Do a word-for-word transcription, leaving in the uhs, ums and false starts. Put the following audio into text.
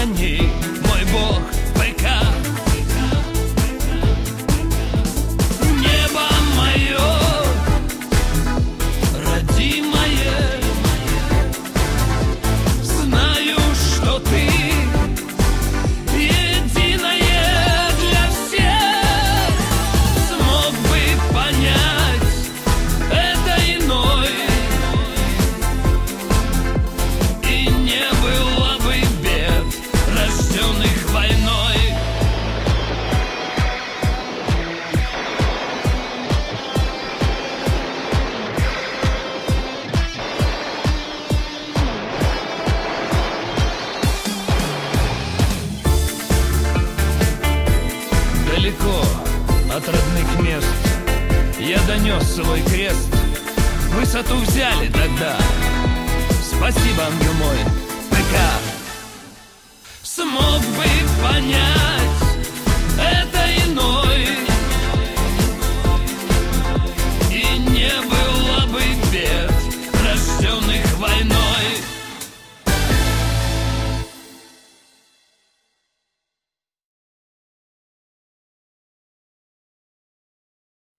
храни, мой Бог, ВК. Небо мое, родимое, знаю, что ты единое для всех. Смог бы понять это иной, и не было бы бед, рожденных войной. Далеко от родных мест я донес свой крест. Высоту взяли тогда. Спасибо, ангел мой, ВК. Смог бы понять